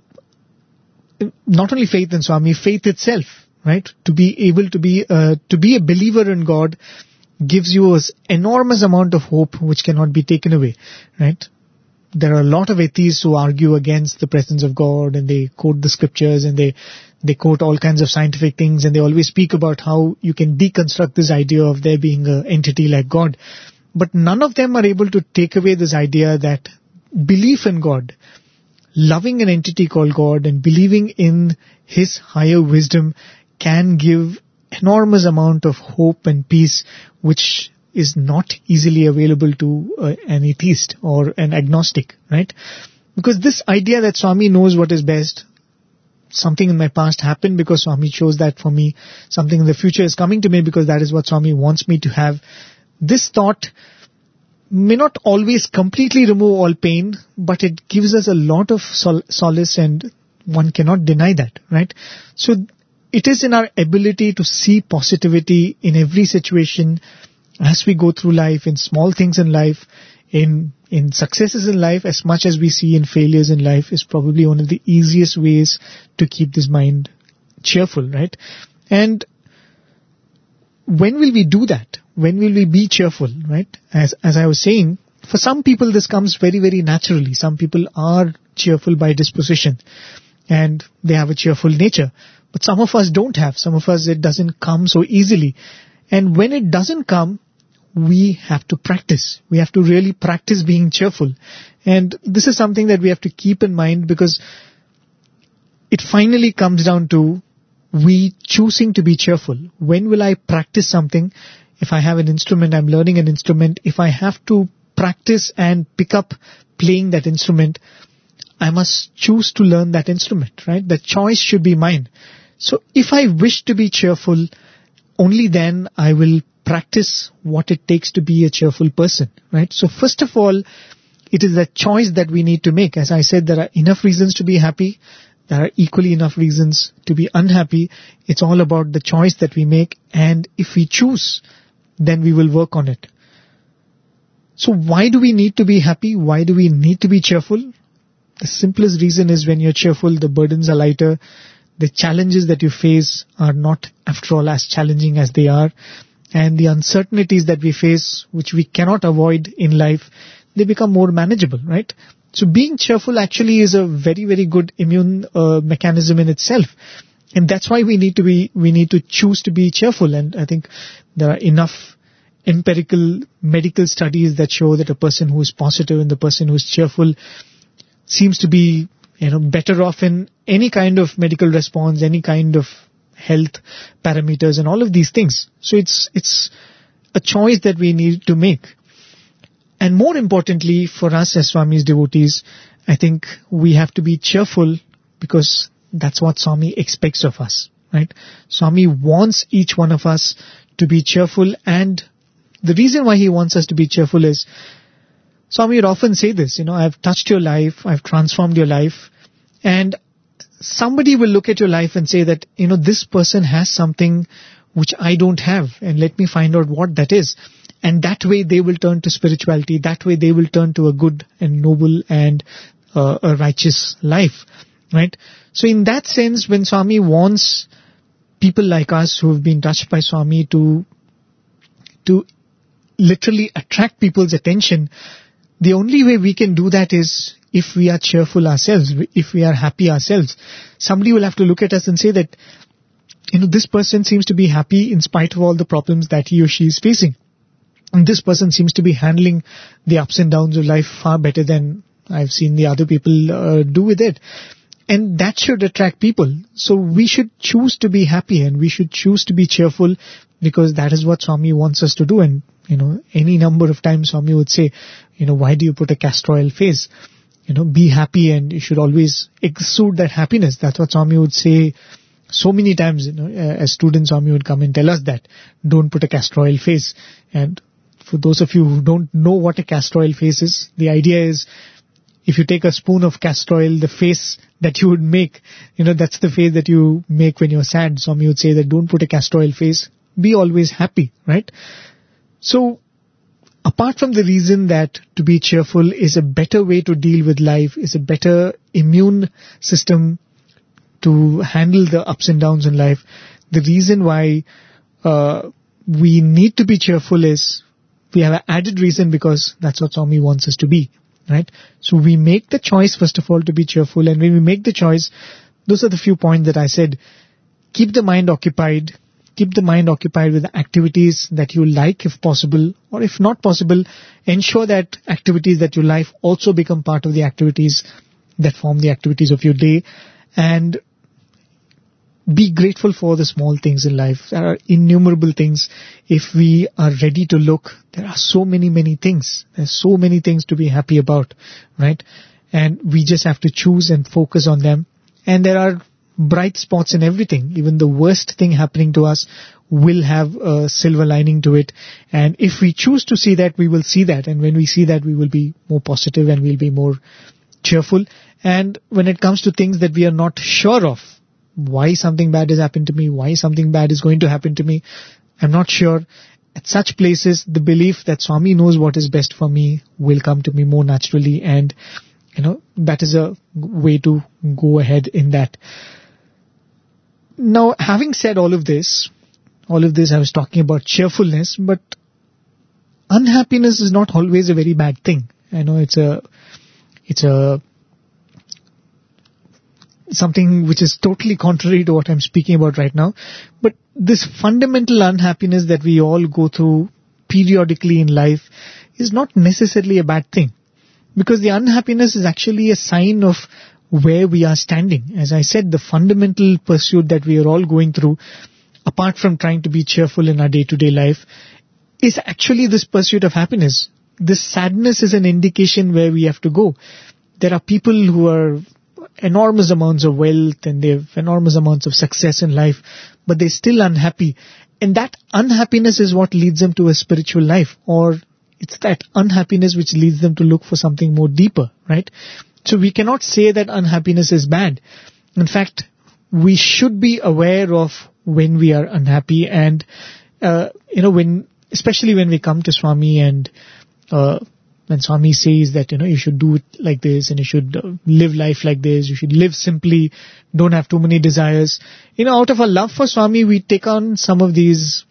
not only faith in Swami, faith itself, right? To be able to be uh, to be a believer in God gives you an enormous amount of hope which cannot be taken away, right? There are a lot of atheists who argue against the presence of God, and they quote the scriptures, and they they quote all kinds of scientific things, and they always speak about how you can deconstruct this idea of there being an entity like God. But none of them are able to take away this idea that belief in God, loving an entity called God and believing in His higher wisdom can give enormous amount of hope and peace, which is not easily available to uh, an atheist or an agnostic, right? Because this idea that Swami knows what is best, something in my past happened because Swami chose that for me, something in the future is coming to me because that is what Swami wants me to have. This thought may not always completely remove all pain, but it gives us a lot of sol- solace, and one cannot deny that, right? So it is in our ability to see positivity in every situation as we go through life, in small things in life, in in successes in life, as much as we see in failures in life, is probably one of the easiest ways to keep this mind cheerful, right? And when will we do that? When will we be cheerful, right? As as I was saying, for some people this comes very, very naturally. Some people are cheerful by disposition and they have a cheerful nature. But some of us don't have. Some of us, it doesn't come so easily. And when it doesn't come, we have to practice. We have to really practice being cheerful. And this is something that we have to keep in mind, because it finally comes down to we choosing to be cheerful. When will I practice something? If I have an instrument, I'm learning an instrument. If I have to practice and pick up playing that instrument, I must choose to learn that instrument, right? The choice should be mine. So if I wish to be cheerful, only then I will practice what it takes to be a cheerful person, right? So first of all, it is a choice that we need to make. As I said, there are enough reasons to be happy. There are equally enough reasons to be unhappy. It's all about the choice that we make. And if we choose, then we will work on it. So why do we need to be happy? Why do we need to be cheerful? The simplest reason is when you're cheerful, the burdens are lighter. The challenges that you face are not, after all, as challenging as they are. And the uncertainties that we face, which we cannot avoid in life, they become more manageable, right? So being cheerful actually is a very, very good immune uh, mechanism in itself. And that's why we need to be, we need to choose to be cheerful. And I think there are enough empirical medical studies that show that a person who is positive and the person who is cheerful seems to be, you know, better off in any kind of medical response, any kind of health parameters and all of these things. So it's, it's a choice that we need to make. And more importantly, for us as Swami's devotees, I think we have to be cheerful because that's what Swami expects of us, right? Swami wants each one of us to be cheerful, and the reason why he wants us to be cheerful is, Swami would often say this, you know, I've touched your life, I've transformed your life, and somebody will look at your life and say that, you know, this person has something which I don't have, and let me find out what that is. And that way they will turn to spirituality, that way they will turn to a good and noble and uh, a righteous life, right? So in that sense, when Swami wants people like us who have been touched by Swami to to literally attract people's attention, the only way we can do that is if we are cheerful ourselves, if we are happy ourselves. Somebody will have to look at us and say that, you know, this person seems to be happy in spite of all the problems that he or she is facing. And this person seems to be handling the ups and downs of life far better than I've seen the other people uh, do with it. And that should attract people. So we should choose to be happy and we should choose to be cheerful, because that is what Swami wants us to do. And, you know, any number of times Swami would say, you know, why do you put a castor oil face? You know, be happy and you should always exude that happiness. That's what Swami would say so many times. You know, as students, Swami would come and tell us that, don't put a castor oil face. And for those of you who don't know what a castor oil face is, the idea is, if you take a spoon of castor oil, the face that you would make, you know, that's the face that you make when you're sad. Swami would say that don't put a castor oil face, be always happy, right? So, apart from the reason that to be cheerful is a better way to deal with life, is a better immune system to handle the ups and downs in life, the reason why uh, we need to be cheerful is, we have an added reason because that's what Swami wants us to be. Right? So we make the choice, first of all, to be cheerful. And when we make the choice, those are the few points that I said. Keep the mind occupied. Keep the mind occupied with activities that you like if possible. Or if not possible, ensure that activities that you like also become part of the activities that form the activities of your day. And be grateful for the small things in life. There are innumerable things. If we are ready to look, there are so many, many things. There's so many things to be happy about, right? And we just have to choose and focus on them. And there are bright spots in everything. Even the worst thing happening to us will have a silver lining to it. And if we choose to see that, we will see that. And when we see that, we will be more positive and we'll be more cheerful. And when it comes to things that we are not sure of, why something bad has happened to me, why something bad is going to happen to me, I'm not sure. At such places, the belief that Swami knows what is best for me will come to me more naturally, and, you know, that is a way to go ahead in that. Now, having said all of this, all of this I was talking about cheerfulness, but unhappiness is not always a very bad thing. I know it's a, it's a, something which is totally contrary to what I'm speaking about right now. But this fundamental unhappiness that we all go through periodically in life is not necessarily a bad thing. Because the unhappiness is actually a sign of where we are standing. As I said, the fundamental pursuit that we are all going through, apart from trying to be cheerful in our day-to-day life, is actually this pursuit of happiness. This sadness is an indication where we have to go. There are people who are enormous amounts of wealth and they have enormous amounts of success in life, but they're still unhappy. And that unhappiness is what leads them to a spiritual life, or it's that unhappiness which leads them to look for something more deeper, right? So we cannot say that unhappiness is bad. In fact, we should be aware of when we are unhappy, and, uh, you know, when, especially when we come to Swami and, uh, when Swami says that, you know, you should do it like this and you should uh, live life like this, you should live simply, don't have too many desires. You know, out of our love for Swami, we take on some of these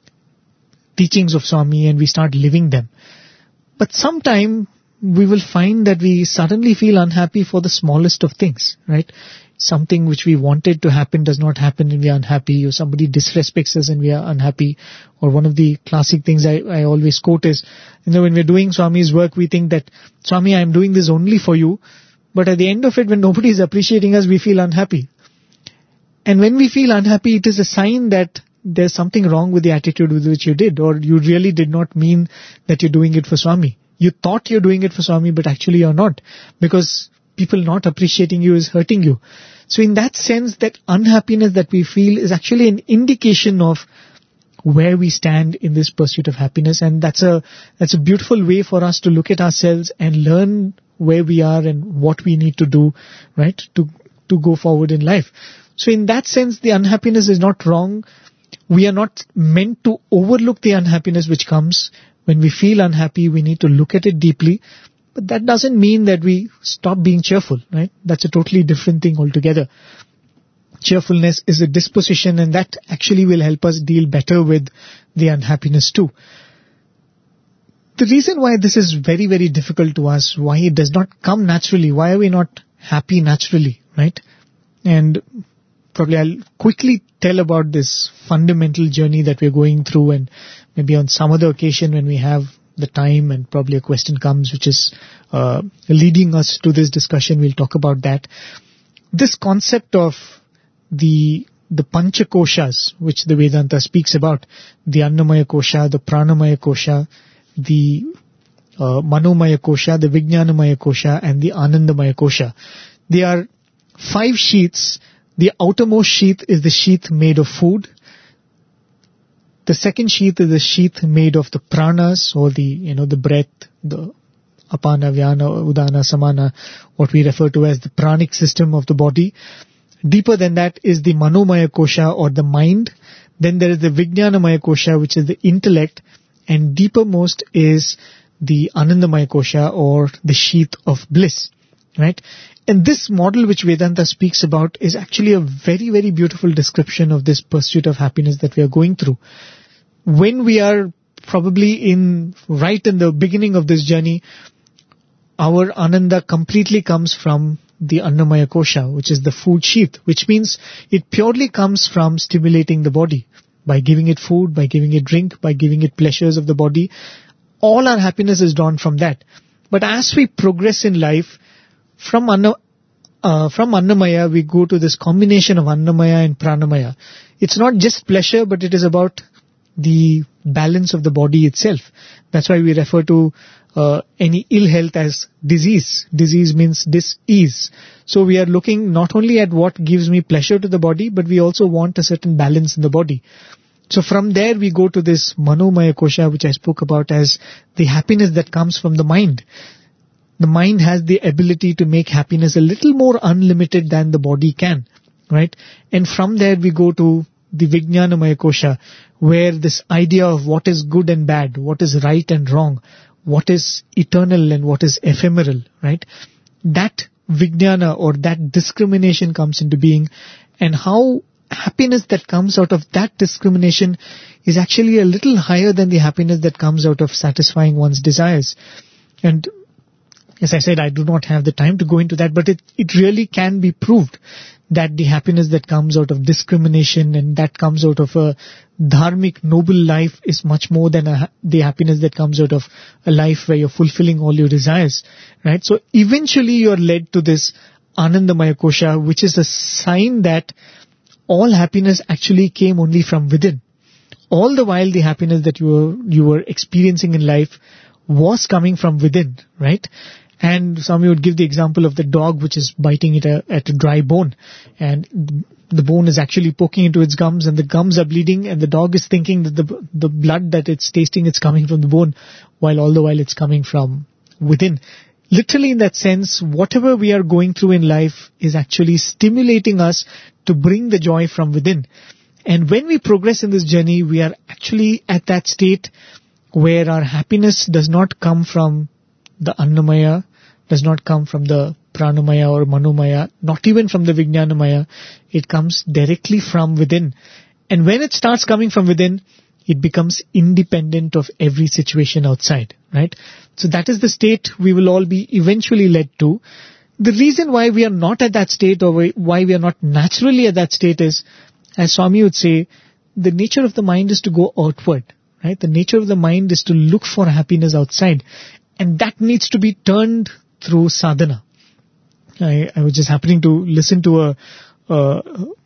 teachings of Swami and we start living them. But sometime we will find that we suddenly feel unhappy for the smallest of things, right? Something which we wanted to happen does not happen and we are unhappy, or somebody disrespects us and we are unhappy. Or one of the classic things I, I always quote is, you know, when we're doing Swami's work, we think that, Swami, I'm doing this only for you. But at the end of it, when nobody is appreciating us, we feel unhappy. And when we feel unhappy, it is a sign that there's something wrong with the attitude with which you did, or you really did not mean that you're doing it for Swami. You thought you're doing it for Swami, but actually you're not, because people not appreciating you is hurting you. So in that sense, that unhappiness that we feel is actually an indication of where we stand in this pursuit of happiness. And that's a, that's a beautiful way for us to look at ourselves and learn where we are and what we need to do, right, to, to go forward in life. So in that sense, the unhappiness is not wrong. We are not meant to overlook the unhappiness which comes. When we feel unhappy, we need to look at it deeply. But that doesn't mean that we stop being cheerful, right? That's a totally different thing altogether. Cheerfulness is a disposition, and that actually will help us deal better with the unhappiness too. the reason why this is very, very difficult to us, why it does not come naturally, why are we not happy naturally, right? And probably I'll quickly tell about this fundamental journey that we're going through, and maybe on some other occasion when we have the time and probably a question comes which is uh, leading us to this discussion, we'll talk about that. This concept of the the Pancha Koshas, which the Vedanta speaks about, the Annamaya Kosha, the Pranamaya Kosha, the uh, Manomaya Kosha, the Vijnanamaya Kosha, and the Anandamaya Kosha. They are five sheaths. The outermost sheath is the sheath made of food. The second sheath is the sheath made of the pranas, or the, you know, the breath, the apana, vyana, udana, samana, what we refer to as the pranic system of the body. Deeper than that is the Manomaya Kosha, or the mind. Then there is the Vijnanamaya Kosha, which is the intellect. And deepermost is the Anandamaya Kosha, or the sheath of bliss, right? And this model which Vedanta speaks about is actually a very, very beautiful description of this pursuit of happiness that we are going through. When we are probably in, right in the beginning of this journey, our Ananda completely comes from the Annamaya Kosha, which is the food sheath, which means it purely comes from stimulating the body. By giving it food, by giving it drink, by giving it pleasures of the body, all our happiness is drawn from that. But as we progress in life, from Anna, uh, from Annamaya, we go to this combination of Annamaya and Pranamaya. It's not just pleasure, but it is about the balance of the body itself. That's why we refer to uh, any ill health as disease. Disease means dis-ease. So we are looking not only at what gives me pleasure to the body, but we also want a certain balance in the body. So from there we go to this Manomaya Kosha, which I spoke about as the happiness that comes from the mind. The mind has the ability to make happiness a little more unlimited than the body can, right? And from there we go to the Vijnanamaya Kosha, where this idea of what is good and bad, what is right and wrong, what is eternal and what is ephemeral, right? That Vijnana, or that discrimination, comes into being, and how happiness that comes out of that discrimination is actually a little higher than the happiness that comes out of satisfying one's desires. And as I said, I do not have the time to go into that, but it, it really can be proved that the happiness that comes out of discrimination and that comes out of a dharmic, noble life is much more than a, the happiness that comes out of a life where you're fulfilling all your desires, right? So eventually you're led to this Anandamaya Kosha, which is a sign that all happiness actually came only from within. All the while the happiness that you were, you were experiencing in life was coming from within, right? And Swami would give the example of the dog which is biting it a, at a dry bone, and the bone is actually poking into its gums, and the gums are bleeding, and the dog is thinking that the the blood that it's tasting is coming from the bone, while all the while it's coming from within. Literally, in that sense, whatever we are going through in life is actually stimulating us to bring the joy from within. And when we progress in this journey, we are actually at that state where our happiness does not come from the Annamaya, does not come from the Pranamaya or Manomaya, not even from the Vijnanamaya. It comes directly from within. And when it starts coming from within, it becomes independent of every situation outside, right? So that is the state we will all be eventually led to. The reason why we are not at that state, or why we are not naturally at that state, is, as Swami would say, the nature of the mind is to go outward, right? The nature of the mind is to look for happiness outside. And that needs to be turned through sadhana. I, I was just happening to listen to a, a,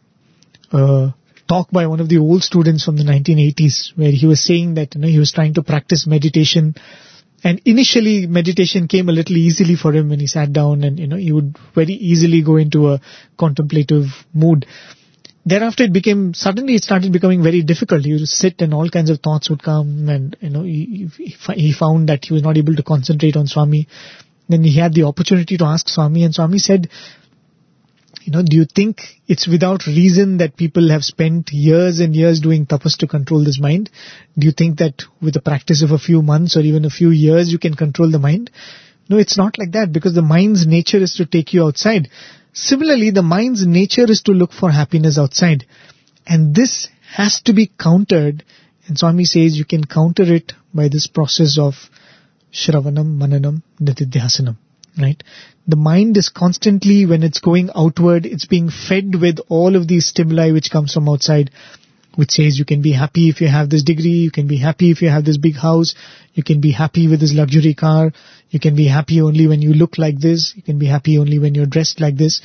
a talk by one of the old students from the nineteen eighties, where he was saying that, you know, he was trying to practice meditation, and initially meditation came a little easily for him when he sat down, and, you know, he would very easily go into a contemplative mood. Thereafter it became, suddenly it started becoming very difficult. He would sit and all kinds of thoughts would come, and, you know, he, he, he found that he was not able to concentrate on Swami. Then he had the opportunity to ask Swami, and Swami said, you know, do you think it's without reason that people have spent years and years doing tapas to control this mind? Do you think that with the practice of a few months or even a few years you can control the mind? No, it's not like that, because the mind's nature is to take you outside. Similarly, the mind's nature is to look for happiness outside. And this has to be countered. And Swami says you can counter it by this process of Shravanam, Mananam, Nididhyasanam. Right? The mind is constantly, when it's going outward, it's being fed with all of these stimuli which comes from outside, which says you can be happy if you have this degree, you can be happy if you have this big house, you can be happy with this luxury car, you can be happy only when you look like this, you can be happy only when you're dressed like this.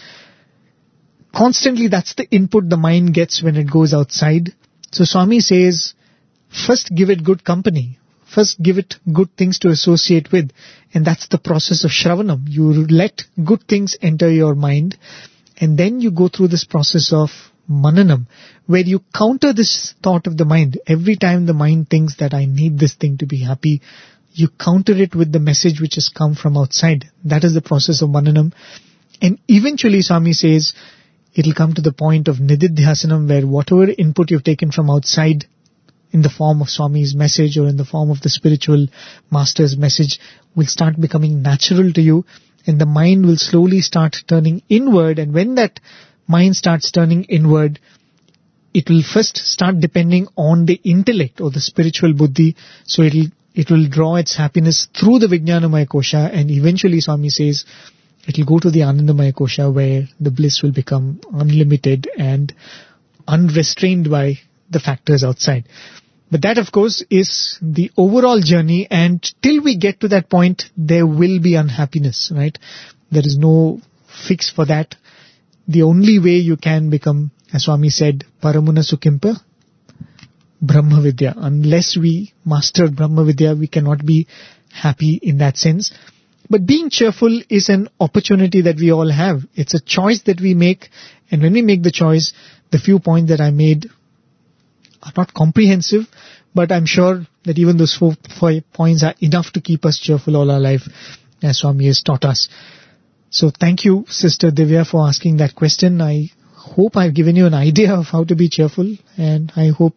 Constantly, that's the input the mind gets when it goes outside. So Swami says, first give it good company. First give it good things to associate with. And that's the process of Shravanam. You let good things enter your mind. And then you go through this process of Mananam, where you counter this thought of the mind. Every time the mind thinks that I need this thing to be happy, you counter it with the message which has come from outside. That is the process of Mananam. And eventually, Swami says, it'll come to the point of Nididhyasanam, where whatever input you've taken from outside in the form of Swami's message or in the form of the spiritual master's message will start becoming natural to you, and the mind will slowly start turning inward. And when that mind starts turning inward, it will first start depending on the intellect or the spiritual buddhi. So it'll, it will draw its happiness through the Vijnanamaya Kosha, and eventually Swami says it will go to the Anandamaya Kosha, where the bliss will become unlimited and unrestrained by the factors outside. But that, of course, is the overall journey, and till we get to that point, there will be unhappiness, right? There is no fix for that. The only way you can become, as Swami said, Paramuna Sukhimpa, Brahma Vidya. Unless we master Brahma Vidya, we cannot be happy in that sense. But being cheerful is an opportunity that we all have. It's a choice that we make, and when we make the choice, the few points that I made are not comprehensive, but I'm sure that even those four, four points are enough to keep us cheerful all our life, as Swami has taught us. So thank you, Sister Divya, for asking that question. I hope I've given you an idea of how to be cheerful, and I hope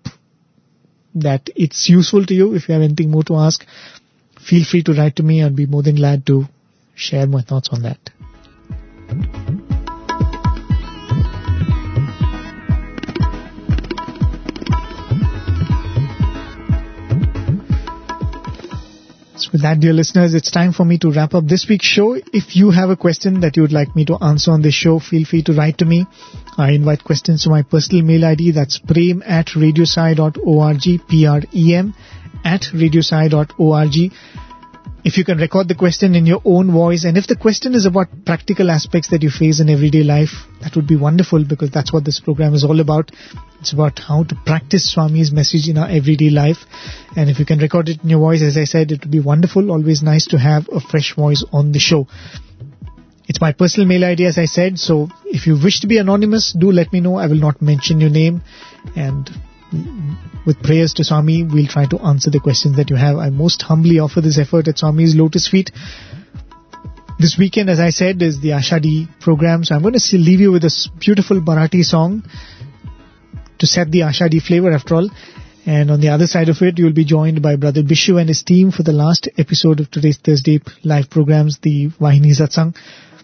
that it's useful to you. If you have anything more to ask, feel free to write to me. I'll be more than glad to share my thoughts on that. So with that, dear listeners, it's time for me to wrap up this week's show. If you have a question that you would like me to answer on this show, feel free to write to me. I invite questions to my personal mail I D. That's prem at radiosai dot org, P R E M at radiosai dot org. If you can record the question in your own voice, and if the question is about practical aspects that you face in everyday life, that would be wonderful, because that's what this program is all about. It's about how to practice Swami's message in our everyday life. And if you can record it in your voice, as I said, it would be wonderful. Always nice to have a fresh voice on the show. It's my personal mail I D, as I said, so if you wish to be anonymous, do let me know. I will not mention your name, and with prayers to Swami, we'll try to answer the questions that you have. I most humbly offer this effort at Swami's Lotus Feet. This weekend, as I said, is the Ashadi program, so I'm going to leave you with this beautiful Marathi song to set the Ashadi flavor, after all. And on the other side of it, you'll be joined by Brother Bishu and his team for the last episode of today's Thursday live programs, the Vahini Satsang.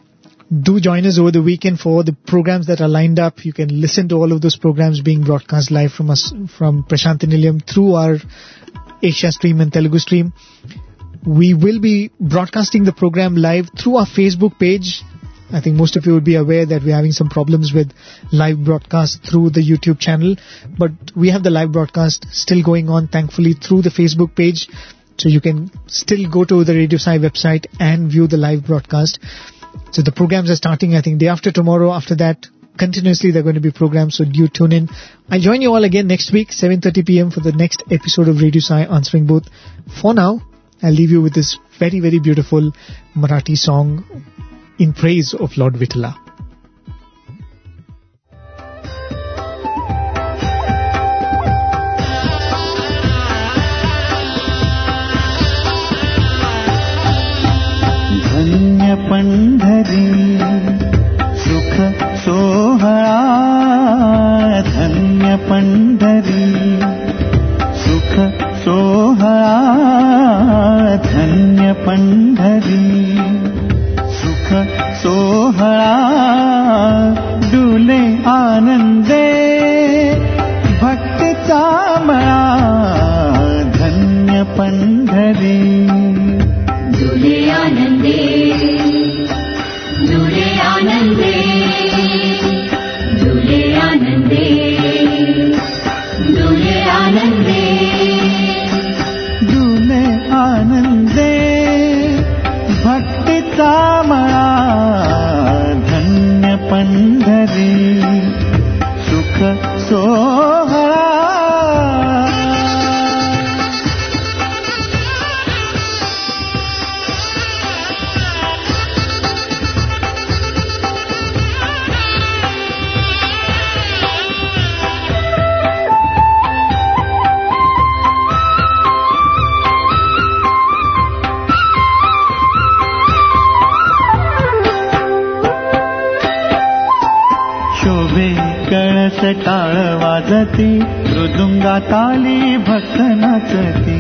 Do join us over the weekend for the programs that are lined up. You can listen to all of those programs being broadcast live from us, from Prashanthi Nilayam, through our Asia stream and Telugu stream. We will be broadcasting the program live through our Facebook page. I think most of you would be aware that we're having some problems with live broadcast through the YouTube channel, but we have the live broadcast still going on, thankfully, through the Facebook page. So you can still go to the Radio Sai website and view the live broadcast. So the programs are starting, I think, day after tomorrow. After that, continuously there are going to be programs, so do tune in. I'll join you all again next week, seven thirty p.m. for the next episode of Radio Sai Answering Booth. For now, I'll leave you with this very, very beautiful Marathi song in praise of Lord Vithala. धन्य पंढरी सुख सोहळा, धन्य पंढरी सुख सोहळा, धन्य पंढरी सुख सोहळा, डुले आनंदे भक्तीचा मळा, धन्य पंढरी आनंदे डुले आनंदे डुले आनंदे डुले आनंदे डुले आनंदे भक्तीचा मळा धन्य पंढरी सुख सोहळा कळस टाळ वाजती मृदुंगा ताली भक्त नाचती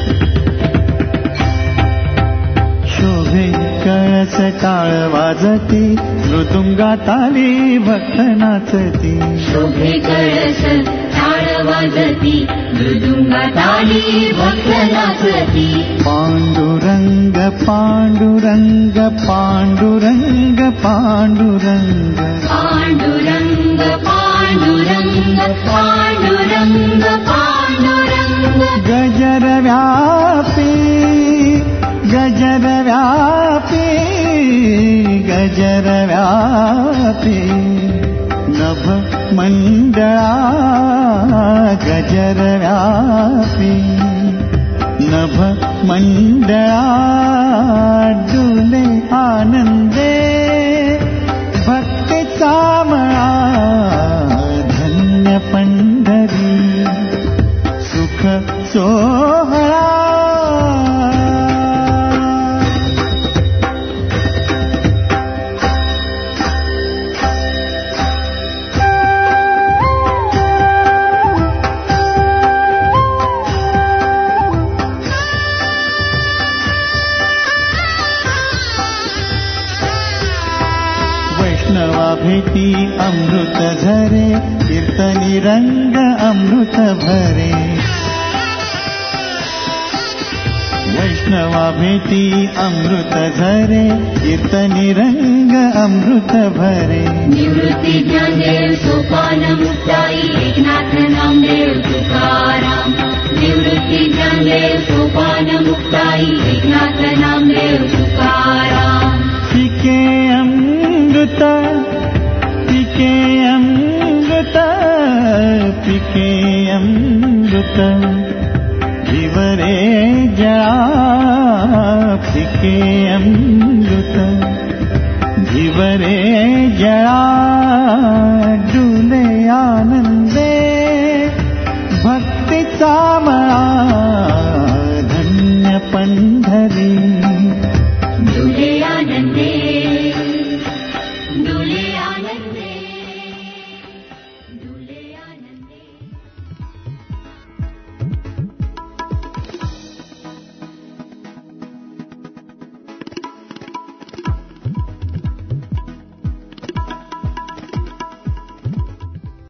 शोभे कळस टाळ वाजती मृदुंगा ताली भक्त नाचती शोभे कळस टाळ वाजती मृदुंगा ताली भक्त नाचती पांडुरंग पांडुरंग पांडुरंग पांडुरंग पांडुरंग पांडुरंग पांडुरंग पांडुरंग गजर व्यापी गजर व्यापी गजर व्यापी नभ मंडळा गजर व्यापी नभ मंडळा डुले आनंदे भक्तीचा मळा धन्य पंढरी सुख सोहळा वैष्णवा भेटी अमृत झरे कीर्तनी रंग अमृत भरे वैष्णवा भेटी अमृत झरे कीर्तनी रंग अमृत भरे निवृत्ती ज्ञानदेव सोपान मुक्ताई एकनाथ नामदेव तुकाराम निवृत्ती ज्ञानदेव सोपान मुक्ताई एकनाथ नामदेव तुकाराम पिके अमृत पिके अमृत पिके अमृत जीवरे जळा पिके अमृत जीवरे जळा डुले आनंदे भक्तीचा मळा धन्य पंढरी